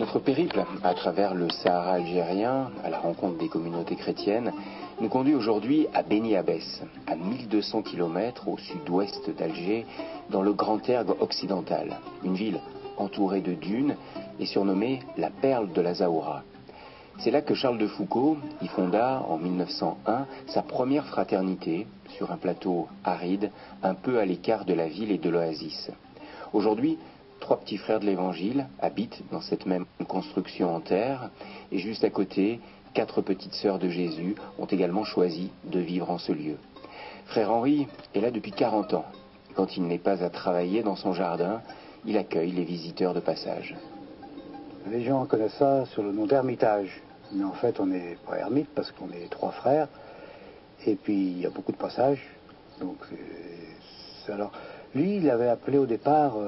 Notre périple à travers le Sahara algérien, à la rencontre des communautés chrétiennes, nous conduit aujourd'hui à Beni Abbès, à 1200 km au sud-ouest d'Alger, dans le Grand Ergue occidental, une ville entourée de dunes et surnommée la perle de la Zahoura. C'est là que Charles de Foucault y fonda en 1901 sa première fraternité sur un plateau aride, un peu à l'écart de la ville et de l'oasis. Aujourd'hui, 3 petits frères de l'Évangile habitent dans cette même construction en terre, et juste à côté, 4 petites sœurs de Jésus ont également choisi de vivre en ce lieu. Frère Henri est là depuis 40 ans. Quand il n'est pas à travailler dans son jardin, il accueille les visiteurs de passage. Les gens connaissent ça sur le nom d'ermitage, mais en fait on n'est pas ermite parce qu'on est 3 frères, et puis il y a beaucoup de passages, donc alors... Lui, il avait appelé au départ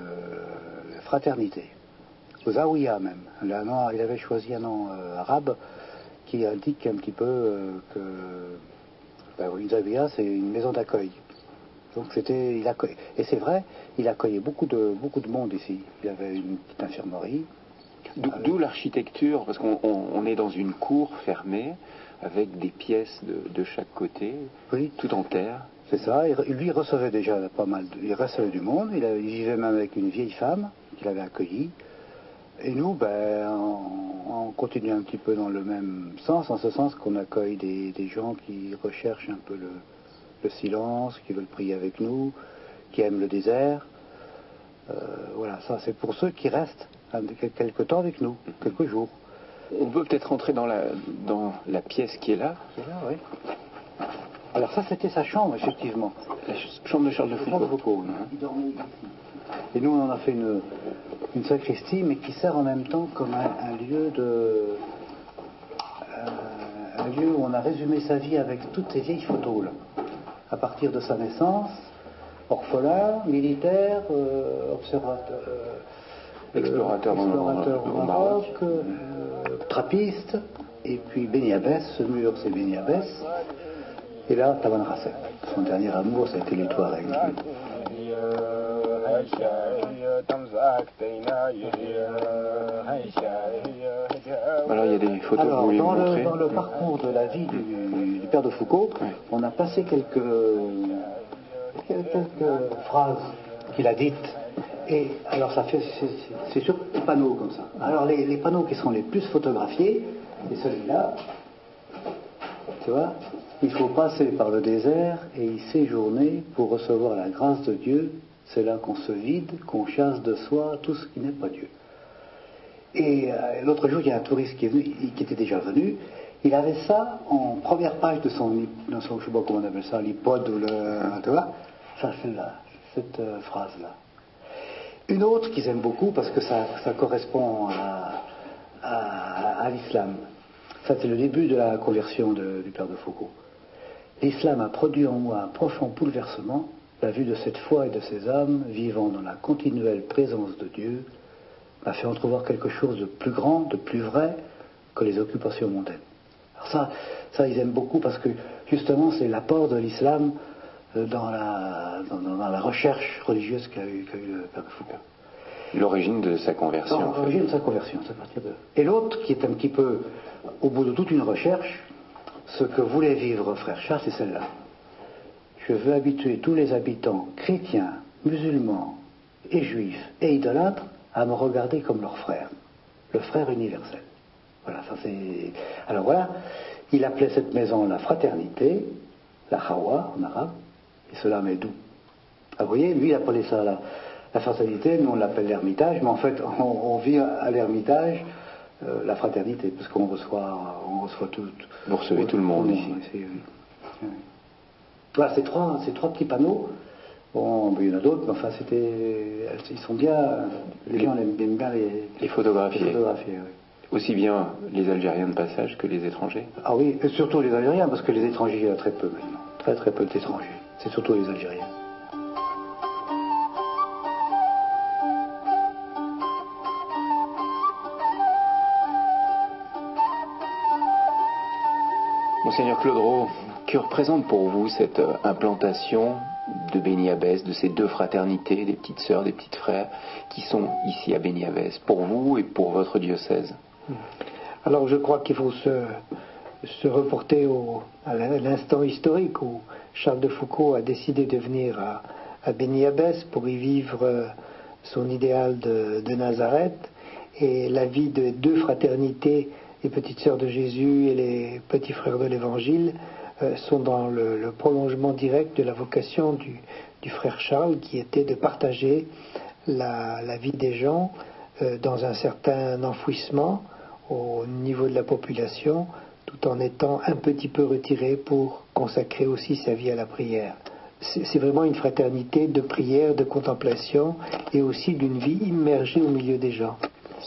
fraternité, aux Zaouïa même. Là, non, il avait choisi un nom arabe qui indique un petit peu une Zaouïa, c'est une maison d'accueil. Donc et c'est vrai, il accueillait beaucoup de monde ici. Il avait une petite infirmerie. D'où l'architecture, parce qu'on est dans une cour fermée, avec des pièces de chaque côté, oui, tout en terre. C'est ça, lui il recevait déjà pas mal, il recevait du monde, il vivait même avec une vieille femme qu'il avait accueillie. Et nous, on continue un petit peu dans le même sens, en ce sens qu'on accueille des gens qui recherchent un peu le silence, qui veulent prier avec nous, qui aiment le désert. Voilà, ça c'est pour ceux qui restent quelque temps avec nous, quelques jours. On peut peut-être rentrer dans la pièce qui est là. Oui. Alors ça, c'était sa chambre, effectivement. La chambre de Charles de Foucault. Il dormait ici. Et nous, on en a fait une sacristie, mais qui sert en même temps comme un lieu où on a résumé sa vie avec toutes ces vieilles photos, là. À partir de sa naissance, orphelin, militaire, explorateur au Maroc, trappiste, et puis Beni Abbès, ce mur, c'est Beni Abbès. Et là, Taban Rasset. Son dernier amour, ça a été les Touaregs. Alors, il y a des photos que vous voulez montrer. Dans le parcours de la vie du père de Foucault, oui, on a passé quelques phrases qu'il a dites. Et alors, c'est sur des panneaux comme ça. Alors, les panneaux qui sont les plus photographiés, c'est celui-là. Tu vois ? Il faut passer par le désert et y séjourner pour recevoir la grâce de Dieu. C'est là qu'on se vide, qu'on chasse de soi tout ce qui n'est pas Dieu. Et l'autre jour, il y a un touriste qui est venu, qui était déjà venu. Il avait ça en première page de son je ne sais pas comment on appelle ça, l'iPod ou tu vois, ça c'est là, cette phrase-là. Une autre qu'ils aiment beaucoup parce que ça correspond à l'islam. Ça, c'est le début de la conversion du père de Foucault. L'islam a produit en moi un profond bouleversement. La vue de cette foi et de ces âmes vivant dans la continuelle présence de Dieu m'a fait entrevoir quelque chose de plus grand, de plus vrai que les occupations mondaines. Alors ça ils aiment beaucoup parce que justement c'est l'apport de l'islam dans la recherche religieuse qu'a eu le père de Foucault. L'origine de sa conversion. L'origine de sa conversion, c'est à partir de... Et l'autre, qui est un petit peu, au bout de toute une recherche, ce que voulait vivre frère Charles, c'est celle-là. Je veux habituer tous les habitants chrétiens, musulmans et juifs et idolâtres à me regarder comme leur frère, le frère universel. Voilà, ça c'est... Alors voilà, il appelait cette maison la fraternité, la Hawa en arabe, et cela m'est doux. Ah, vous voyez, lui il appelait ça la fraternité, nous on l'appelle l'ermitage, mais en fait on vit à l'ermitage la fraternité, parce qu'on reçoit tout. Vous recevez tout le monde ici. Oui. Voilà, ces trois petits panneaux. Bon, il y en a d'autres, mais enfin ils sont bien. Les gens aiment bien les photographier. Oui. Aussi bien les Algériens de passage que les étrangers. Ah oui, et surtout les Algériens, parce que les étrangers, il y en a très peu maintenant. Très très peu d'étrangers. C'est surtout les Algériens. Monseigneur Claude Raux, que représente pour vous cette implantation de Béni-Abbès, de ces deux fraternités, des petites sœurs, des petits frères, qui sont ici à Béni-Abbès, pour vous et pour votre diocèse? Alors je crois qu'il faut se reporter à l'instant historique où Charles de Foucauld a décidé de venir à Béni-Abbès pour y vivre son idéal de Nazareth, et la vie de deux fraternités, les petites sœurs de Jésus et les petits frères de l'Évangile, sont dans le prolongement direct de la vocation du frère Charles, qui était de partager la vie des gens dans un certain enfouissement au niveau de la population, tout en étant un petit peu retiré pour consacrer aussi sa vie à la prière. C'est vraiment une fraternité de prière, de contemplation et aussi d'une vie immergée au milieu des gens.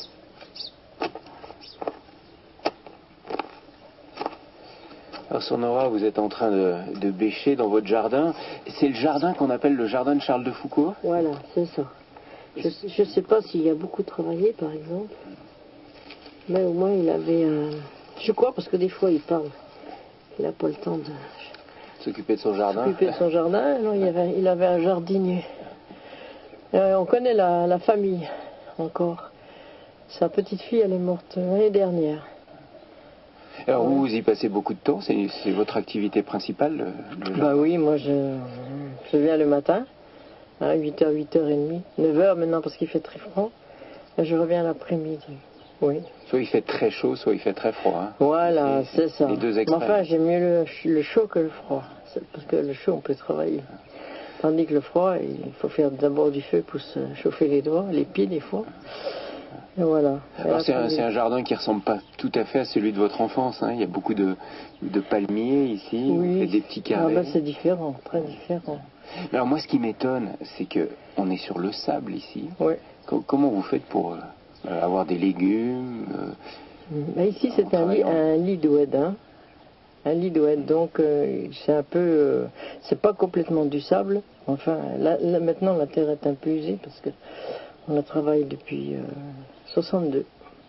Alors Sonora, vous êtes en train de bêcher dans votre jardin. C'est le jardin qu'on appelle le jardin de Charles de Foucauld? Voilà, c'est ça. Je ne sais pas s'il y a beaucoup travaillé, par exemple, mais au moins il avait un... Je crois, parce que des fois il parle, il n'a pas le temps de s'occuper de son jardin. S'occuper de son jardin, alors il avait un jardinier. On connaît la famille encore. Sa petite fille, elle est morte l'année dernière. Alors vous y passez beaucoup de temps, c'est votre activité principale, le jardin? Oui, moi je viens le matin, à 8h, 8h30, 9h maintenant parce qu'il fait très froid, et je reviens l'après-midi, oui. Soit il fait très chaud, soit il fait très froid. Hein. Voilà, c'est ça. Les deux Mais extrêmes. enfin, j'aime mieux le chaud que le froid, parce que le chaud, on peut travailler. Tandis que le froid, il faut faire d'abord du feu pour se chauffer les doigts, les pieds des fois. Et voilà. Alors c'est un jardin qui ne ressemble pas tout à fait à celui de votre enfance. Hein. Il y a beaucoup de palmiers ici, oui. Et des petits carrés. C'est différent, très différent. Alors moi, ce qui m'étonne, c'est qu'on est sur le sable ici. Oui. Comment vous faites pour avoir des légumes ici, c'est un lit d'oued. Hein. Un lit d'oued, donc c'est un peu... c'est pas complètement du sable. Enfin, là, maintenant, la terre est un peu usée parce que on a travaillé depuis 62.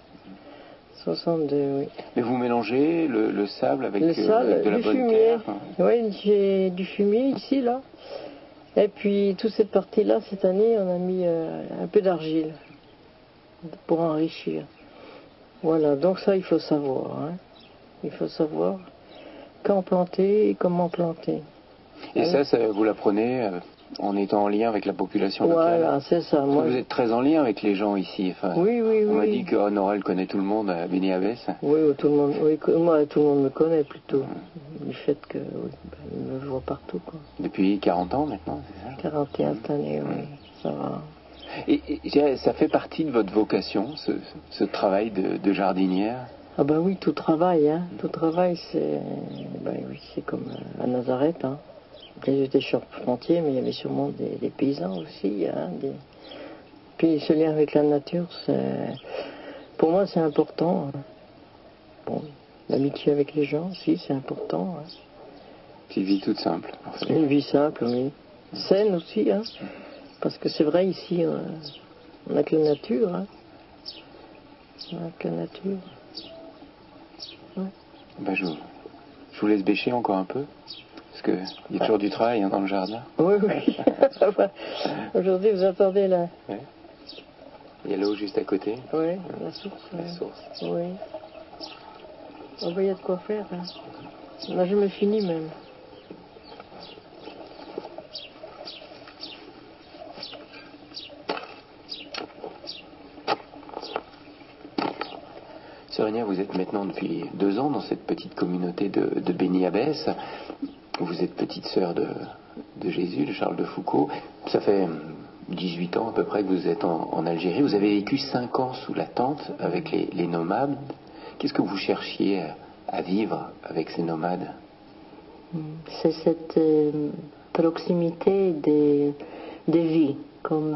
62, oui. Mais vous mélangez le sable avec, avec de la bonne fumier. Terre? Oui, j'ai du fumier ici, là. Et puis, toute cette partie-là, cette année, on a mis un peu d'argile pour enrichir. Voilà, donc ça, il faut savoir. Hein. Il faut savoir quand planter et comment planter. Et ça, vous l'apprenez en étant en lien avec la population locale? Voilà, c'est ça. Moi, vous êtes très en lien avec les gens ici. Enfin, oui. On m'a dit que Nora connaît tout le monde à Béni-Abbès. Oui, tout le monde, moi, tout le monde me connaît plutôt. Du fait que il me voit partout. Quoi. Depuis 40 ans maintenant, c'est ça? 41 années, oui, ça va. Et ça fait partie de votre vocation, ce travail de jardinière? Ah ben oui, tout travail, hein. Tout travail, c'est comme à Nazareth, hein. Il y avait des charpentiers, mais il y avait sûrement des paysans aussi, hein. Puis ce lien avec la nature, pour moi, c'est important. Hein. Bon, l'amitié avec les gens aussi, c'est important. Hein. C'est une vie toute simple. C'est une vie simple, oui. Saine aussi, hein. Parce que c'est vrai, ici, on n'a que la nature, hein. On n'a que la nature. Ouais. Ben, je vous laisse bêcher encore un peu, parce qu'il y a toujours du travail hein, dans le jardin. Oui. Aujourd'hui, vous entendez là. Ouais. Il y a l'eau juste à côté. Oui, la source. La source. Oui. Oh, ben, il y a de quoi faire. Hein. Là, je me finis même. Sœur Régnière, vous êtes maintenant depuis 2 ans dans cette petite communauté de Béni-Abbès. Vous êtes petite sœur de Jésus, de Charles de Foucauld. Ça fait 18 ans à peu près que vous êtes en Algérie. Vous avez vécu 5 ans sous la tente avec les nomades. Qu'est-ce que vous cherchiez à vivre avec ces nomades? C'est cette proximité des vies, comme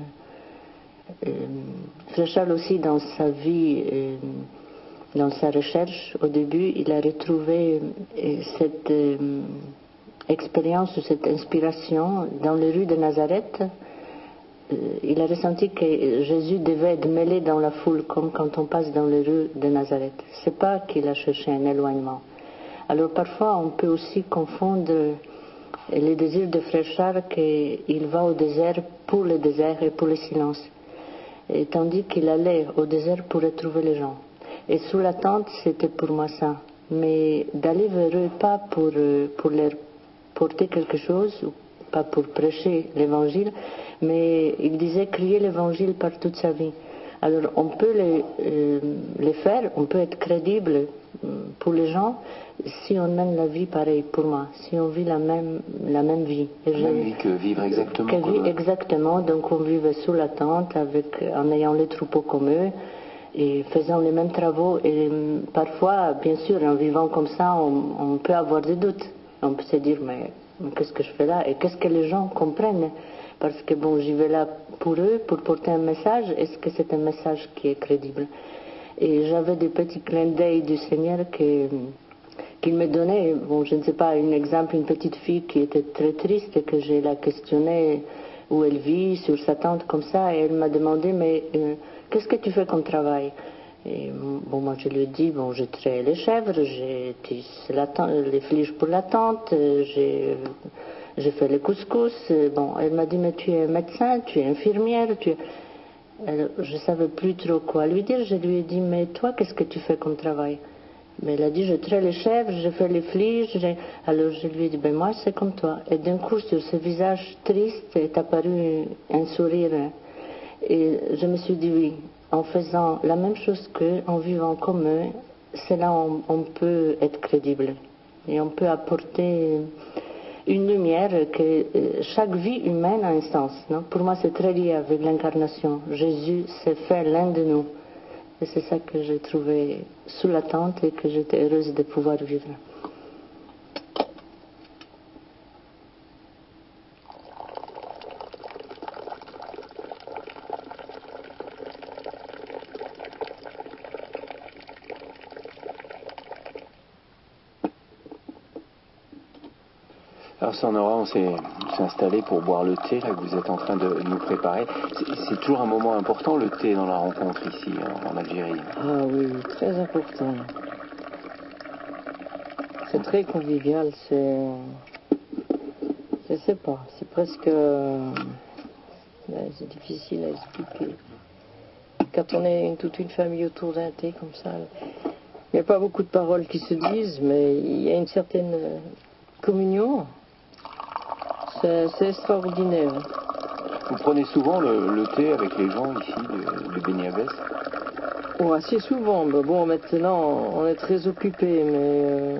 Frère Charles aussi dans sa vie, dans sa recherche, au début, il a retrouvé cette expérience, cette inspiration dans les rues de Nazareth. Il a ressenti que Jésus devait être mêlé dans la foule, comme quand on passe dans les rues de Nazareth. C'est pas qu'il a cherché un éloignement. Alors parfois, on peut aussi confondre Et le désir de Frère Charles, qu'il va au désert pour le désert et pour le silence. Et tandis qu'il allait au désert pour retrouver les gens. Et sous la tente, c'était pour moi ça. Mais d'aller vers eux, pas pour leur porter quelque chose, pas pour prêcher l'évangile, mais il disait crier l'évangile par toute sa vie. Alors on peut les faire, on peut être crédible pour les gens si on mène la vie pareille pour moi, si on vit la même vie. La même vie que vivre exactement comme eux. Exactement, donc on vivait sous la tente en ayant les troupeaux comme eux et faisant les mêmes travaux. Et parfois, bien sûr, en vivant comme ça, on peut avoir des doutes. On peut se dire, mais qu'est-ce que je fais là? Et qu'est-ce que les gens comprennent? Parce que bon, j'y vais là pour eux, pour porter un message. Est-ce que c'est un message qui est crédible? Et j'avais des petits clins d'œil du Seigneur qu'il me donnait. Bon, je ne sais pas, un exemple, une petite fille qui était très triste et que j'ai la questionnée où elle vit, sur sa tente comme ça, et elle m'a demandé, mais qu'est-ce que tu fais comme travail? Et bon, moi je lui ai dit, bon, je traite les chèvres, j'ai tissé les fliges pour la tente, j'ai fait les couscous. Bon, elle m'a dit, mais tu es médecin, tu es infirmière, Alors, je ne savais plus trop quoi lui dire. Je lui ai dit, mais toi, qu'est-ce que tu fais comme travail? Mais elle a dit, je traite les chèvres, je fais les fliges. Alors je lui ai dit, ben moi, c'est comme toi. Et d'un coup, sur ce visage triste est apparu un sourire. Et je me suis dit, oui, en faisant la même chose qu'eux, en vivant comme eux, c'est là où on peut être crédible. Et on peut apporter une lumière que chaque vie humaine a un sens. Non? Pour moi, c'est très lié avec l'incarnation. Jésus s'est fait l'un de nous. Et c'est ça que j'ai trouvé sous la tente et que j'étais heureuse de pouvoir vivre. Alors Sonora, on s'est installé pour boire le thé là, que vous êtes en train de nous préparer. C'est toujours un moment important, le thé, dans la rencontre ici, en Algérie. Ah oui, très important. C'est très convivial, je sais pas, c'est presque... c'est difficile à expliquer. Quand on est toute une famille autour d'un thé comme ça, il n'y a pas beaucoup de paroles qui se disent, mais il y a une certaine communion. C'est extraordinaire. Vous prenez souvent le thé avec les gens ici de Beni Abbès? Oh, assez souvent. Mais bon, maintenant, on est très occupés, mais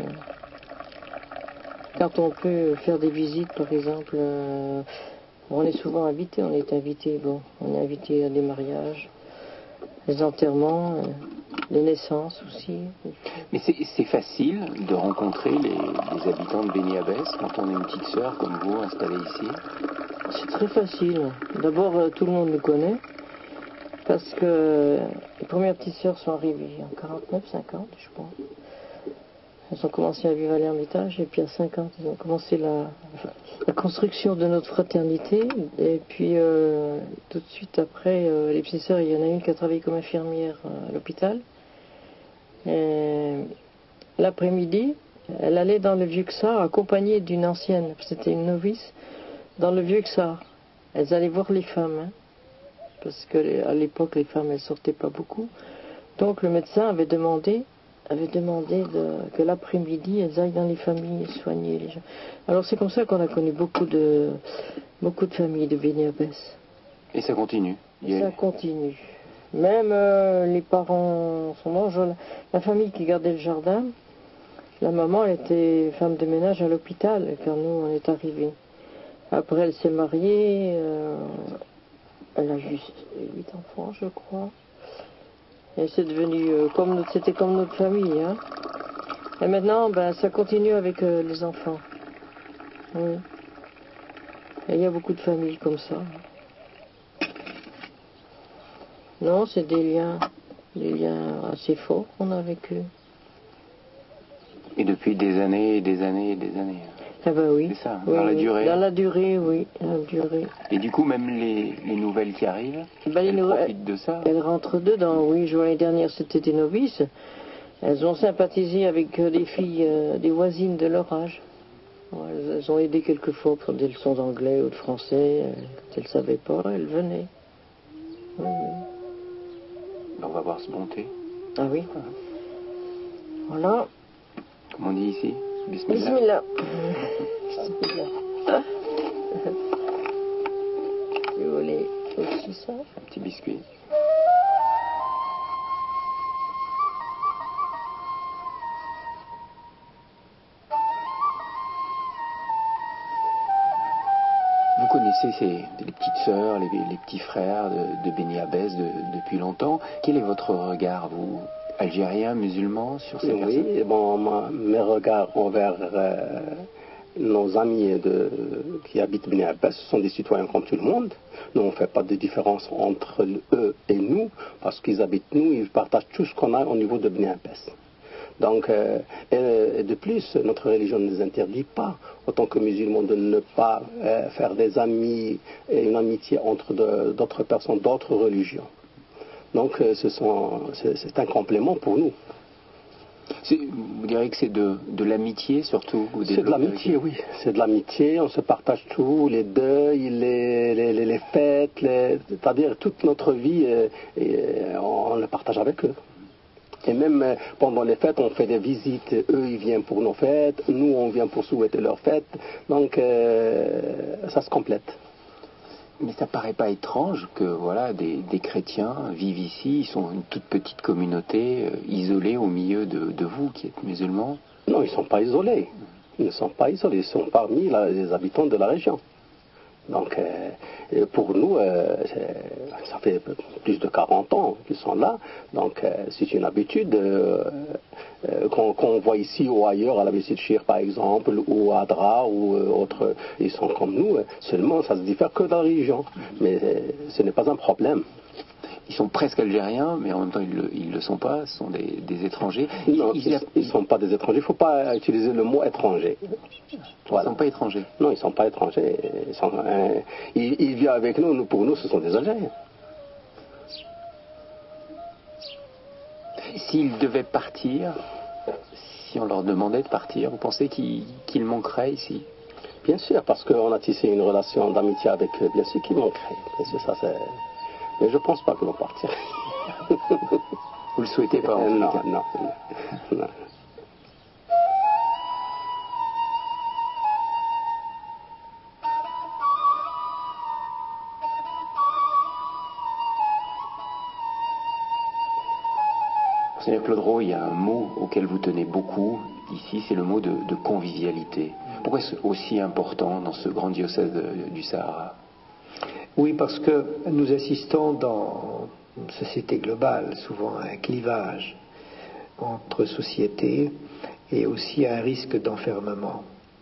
quand on peut faire des visites, par exemple, on est souvent invité. On est invité, on est invité à des mariages, des enterrements, les naissances aussi. Mais c'est facile de rencontrer les habitants de Beni Abbès quand on est une petite sœur comme vous installée ici? C'est très facile. D'abord, tout le monde nous connaît parce que les premières petites sœurs sont arrivées en 49, 50, je crois. Elles ont commencé à vivre à l'Ermitage et puis à 50, ils ont commencé la construction de notre fraternité. Et puis tout de suite après, les petites sœurs, il y en a une qui a travaillé comme infirmière à l'hôpital. L'après-midi, elle allait dans le Vieux-Xar accompagnée d'une ancienne, c'était une novice, dans le Vieux-Xar. Elles allaient voir les femmes, hein, parce qu'à l'époque, les femmes, elles sortaient pas beaucoup. Donc le médecin avait demandé que l'après-midi, elles aillent dans les familles soigner les gens. Alors c'est comme ça qu'on a connu beaucoup de familles de Beni Abbès. Et ça continue? Ça continue. Même les parents sont morts. La famille qui gardait le jardin, la maman elle était femme de ménage à l'hôpital quand nous on est arrivés. Après elle s'est mariée, elle a juste 8 enfants je crois. Et c'est devenu c'était comme notre famille. Hein. Et maintenant ça continue avec les enfants. Oui. Et il y a beaucoup de familles comme ça. Non, c'est des liens assez forts qu'on a avec eux. Et depuis des années et des années et des années. Ah ben oui. C'est ça, oui, dans la durée. Dans la durée, oui, dans la durée. Et du coup, même les nouvelles qui arrivent, elles profitent de ça? Elles rentrent dedans, oui. L'année dernière, c'était des novices. Elles ont sympathisé avec des filles, des voisines de leur âge. Ouais, elles ont aidé quelquefois pour des leçons d'anglais ou de français. Quand elles ne savaient pas, elles venaient. Oui, oui. On va voir ce bon thé. Ah oui. Voilà. Comme on dit ici, bismillah. Bismillah. Bismillah. Si vous voulez aussi ça. Un petit biscuit. Vous connaissez les petites sœurs, les petits frères de Beni Abbès depuis longtemps. Quel est votre regard, vous, algérien, musulman, sur ces personnes? Oui, bon, mes regards envers nos amis qui habitent Beni Abbès sont des citoyens comme tout le monde. Nous, on ne fait pas de différence entre eux et nous, parce qu'ils habitent nous, ils partagent tout ce qu'on a au niveau de Beni Abbès. Donc, et de plus, notre religion ne nous interdit pas, autant que musulmans, de ne pas faire des amis et une amitié entre d'autres personnes, d'autres religions. Donc, c'est un complément pour nous. Vous diriez que c'est de l'amitié surtout? C'est de l'amitié, oui. C'est de l'amitié, on se partage tout, les deuils, les fêtes, c'est-à-dire toute notre vie, on le partage avec eux. Et même pendant les fêtes, on fait des visites. Eux, ils viennent pour nos fêtes. Nous, on vient pour souhaiter leurs fêtes. Donc, ça se complète. Mais ça paraît pas étrange que voilà des chrétiens vivent ici. Ils sont une toute petite communauté isolée au milieu de vous qui êtes musulmans? Non, ils ne sont pas isolés. Ils ne sont pas isolés. Ils sont parmi les habitants de la région. Donc, pour nous, ça fait plus de 40 ans qu'ils sont là. Donc, c'est une habitude qu'on voit ici ou ailleurs, à la Messie de Chir par exemple, ou à Adra, ou autres. Ils sont comme nous. Seulement, ça se diffère que dans la région. Mais ce n'est pas un problème. Ils sont presque algériens, mais en même temps, ils le sont pas. Ce sont des étrangers. Non, ils ne sont pas des étrangers. Il ne faut pas utiliser le mot étranger. Voilà. Ils ne sont pas étrangers. Non, ils ne sont pas étrangers. Ils vivent avec nous. Pour nous, ce sont des Algériens. S'ils devaient partir, si on leur demandait de partir, vous pensez qu'ils manqueraient ici? Bien sûr, parce qu'on a tissé une relation d'amitié avec eux. Bien sûr qu'ils manqueraient. Bien sûr, ça c'est... Mais je ne pense pas que l'on partirait. Vous le souhaitez pas en non, tout cas. Non. Seigneur Claude Rowe, il y a un mot auquel vous tenez beaucoup ici, c'est le mot de convivialité. Pourquoi est-ce aussi important dans ce grand diocèse du Sahara? Oui, parce que nous assistons dans une société globale souvent à un clivage entre sociétés et aussi à un risque d'enfermement.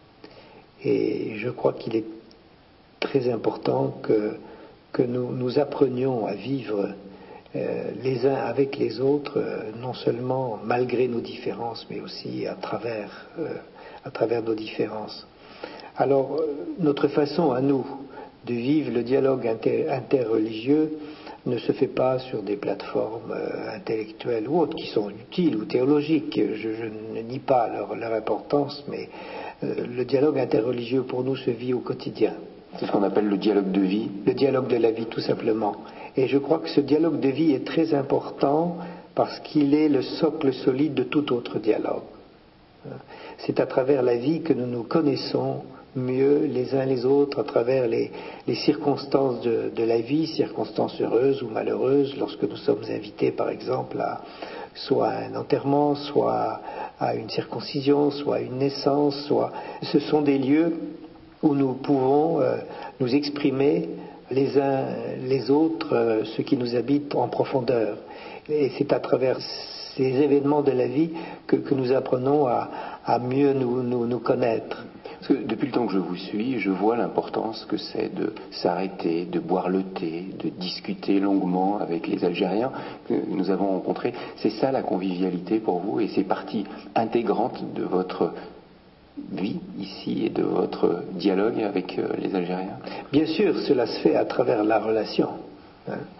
Et je crois qu'il est très important que nous apprenions à vivre les uns avec les autres, non seulement malgré nos différences, mais aussi à travers nos différences. Alors, notre façon à nous de vivre le dialogue interreligieux ne se fait pas sur des plateformes intellectuelles ou autres qui sont utiles ou théologiques. Je ne nie pas leur importance, mais le dialogue interreligieux pour nous se vit au quotidien. C'est ce qu'on appelle le dialogue de vie. Le dialogue de la vie, tout simplement. Et je crois que ce dialogue de vie est très important parce qu'il est le socle solide de tout autre dialogue. C'est à travers la vie que nous nous connaissons mieux les uns les autres, à travers les circonstances de la vie, circonstances heureuses ou malheureuses, lorsque nous sommes invités par exemple soit à un enterrement, soit à une circoncision, soit à une naissance, ce sont des lieux où nous pouvons nous exprimer les uns les autres, ceux qui nous habitent en profondeur. Et c'est à travers ces événements de la vie que nous apprenons à mieux nous connaître. Parce que depuis le temps que je vous suis, je vois l'importance que c'est de s'arrêter, de boire le thé, de discuter longuement avec les Algériens que nous avons rencontrés. C'est ça la convivialité pour vous et c'est partie intégrante de votre vie ici et de votre dialogue avec les Algériens? Bien sûr, cela se fait à travers la relation.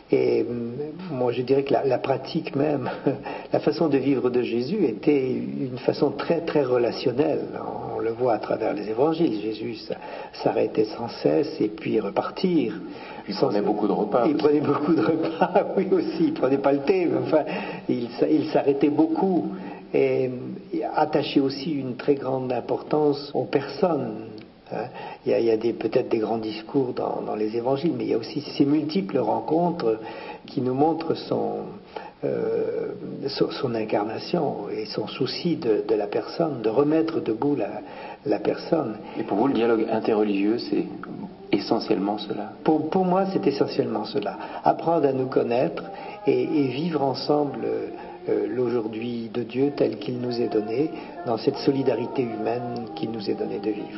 Et moi, je dirais que la pratique même, la façon de vivre de Jésus était une façon très, très relationnelle. On le voit à travers les évangiles. Jésus s'arrêtait sans cesse et puis repartir. Il prenait beaucoup de repas. Il prenait beaucoup de repas, oui aussi. Il prenait pas le thé, mais enfin, il s'arrêtait beaucoup. Et attaché aussi une très grande importance aux personnes. Il y a peut-être des grands discours dans les évangiles, mais il y a aussi ces multiples rencontres qui nous montrent son incarnation et son souci de la personne, de remettre debout la personne. Et pour vous, le dialogue interreligieux, c'est essentiellement cela? Pour moi, c'est essentiellement cela. Apprendre à nous connaître et vivre ensemble l'aujourd'hui de Dieu tel qu'il nous est donné, dans cette solidarité humaine qu'il nous est donné de vivre.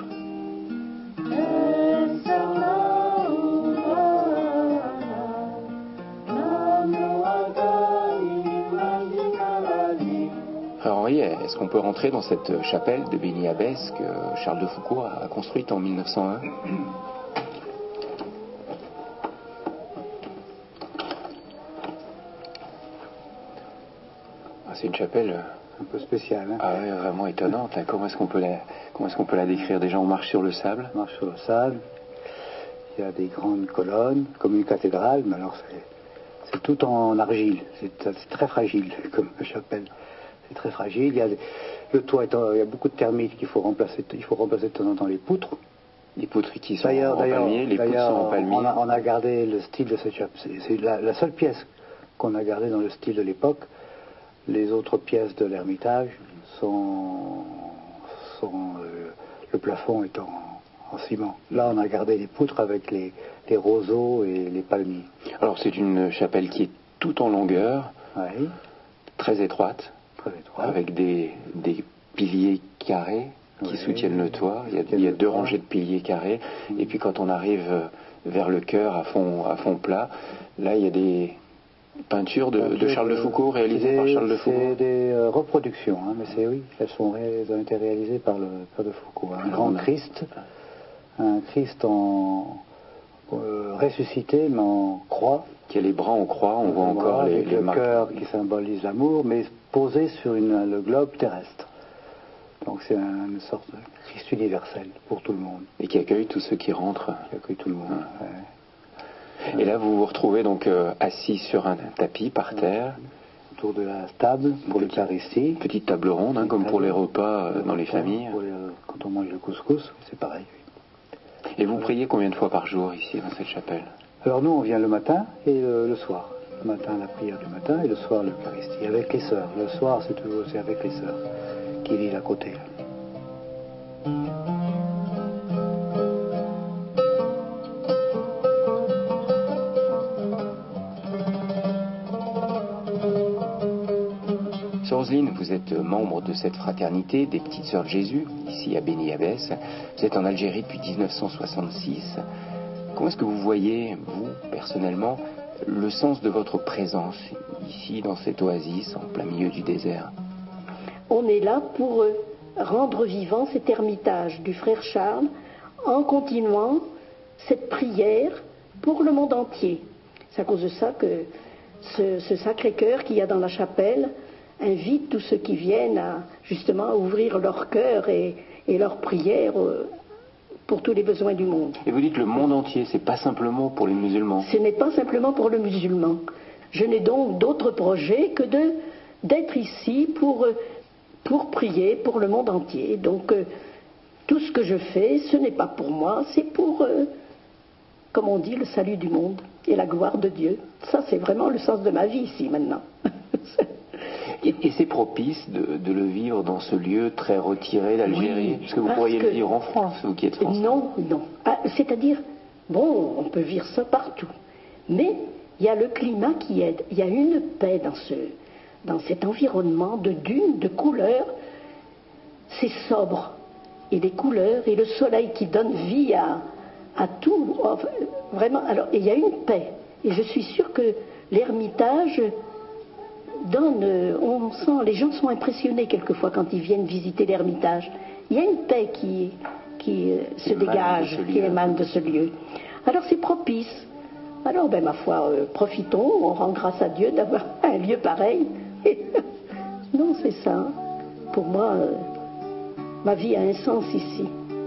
Alors Henri, est-ce qu'on peut rentrer dans cette chapelle de Béni-Abbès que Charles de Foucauld a construite en 1901? C'est une chapelle un peu spéciale. Hein. Ah ouais, vraiment étonnante. Hein. Comment est-ce qu'on peut la décrire? Déjà, on marche sur le sable. On marche sur le sable. Il y a des grandes colonnes, comme une cathédrale, mais alors c'est tout en argile. C'est très fragile comme chapelle. C'est très fragile. Le toit il y a beaucoup de termites qu'il faut remplacer. Il faut remplacer de temps en temps les poutres. Les poutres qui sont en palmier, les poutres sont en palmier. On a gardé le style de cette chapelle. C'est la seule pièce qu'on a gardée dans le style de l'époque. Les autres pièces de l'Ermitage le plafond est en ciment. Là, on a gardé les poutres avec les roseaux et les palmiers. Alors, c'est une chapelle qui est tout en longueur, oui. Très étroite, avec des piliers carrés qui soutiennent le toit. Il y a deux rangées de piliers carrés. Et puis, quand on arrive vers le chœur à fond plat, là, il y a des peintures de Charles de Foucauld réalisées par Charles de Foucauld. C'est des reproductions, hein, mais elles ont été réalisées par le père de Foucauld. Un grand Christ, ressuscité mais en croix. Qui a les bras en croix, on voit encore les marques. Le cœur qui symbolise l'amour, mais posé sur le globe terrestre. Donc c'est une sorte de Christ universel pour tout le monde. Et qui accueille tous ceux qui rentrent. Qui accueille tout le monde. Ouais. Et là, vous vous retrouvez donc assis sur un tapis par terre. Autour de la table pour l'Eucharistie. Petite table ronde, hein, comme pour les repas dans les familles. Quand on mange le couscous, c'est pareil. Et vous priez combien de fois par jour ici dans cette chapelle? Alors nous, on vient le matin et le soir. Le matin, la prière du matin, et le soir, l'Eucharistie. Avec les sœurs. Le soir, c'est avec les sœurs qui vivent à côté. Sœur Roselyne, vous êtes membre de cette fraternité des Petites Sœurs de Jésus, ici à Béni-Abbès. Vous êtes en Algérie depuis 1966. Comment est-ce que vous voyez, vous, personnellement, le sens de votre présence ici, dans cette oasis, en plein milieu du désert? On est là pour rendre vivant cet ermitage du frère Charles en continuant cette prière pour le monde entier. C'est à cause de ça que ce Sacré-Cœur qu'il y a dans la chapelle invite tous ceux qui viennent justement à ouvrir leur cœur et leur prière pour tous les besoins du monde. Et vous dites le monde entier, c'est pas simplement pour les musulmans? Ce n'est pas simplement pour le musulman. Je n'ai donc d'autre projet que d'être ici pour prier pour le monde entier. Donc tout ce que je fais, ce n'est pas pour moi, c'est pour, comme on dit, le salut du monde et la gloire de Dieu. Ça, c'est vraiment le sens de ma vie ici maintenant. Et c'est propice de le vivre dans ce lieu très retiré d'Algérie? Parce que vous pourriez le vivre en France, vous qui êtes français. Non. C'est-à-dire, bon, on peut vivre ça partout. Mais il y a le climat qui aide. Il y a une paix dans cet environnement de dunes, de couleurs. C'est sobre. Et les couleurs et le soleil qui donne vie à tout. Enfin, vraiment, alors, il y a une paix. Et je suis sûre que l'Ermitage on sent, les gens sont impressionnés quelquefois quand ils viennent visiter l'Ermitage. Il y a une paix qui se dégage, qui émane de ce lieu. Alors c'est propice Alors, ma foi, profitons, on rend grâce à Dieu d'avoir un lieu pareil. Non, c'est ça. Pour moi, ma vie a un sens ici.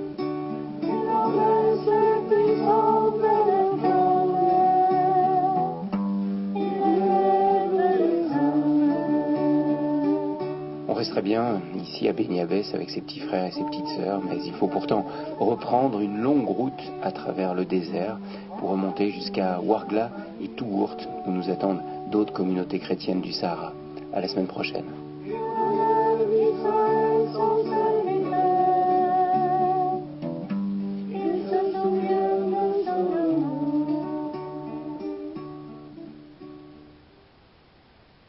On resterait bien ici à Béni-Abbès avec ses petits frères et ses petites sœurs, mais il faut pourtant reprendre une longue route à travers le désert pour remonter jusqu'à Ouargla et Tougourt, où nous attendent d'autres communautés chrétiennes du Sahara. À la semaine prochaine.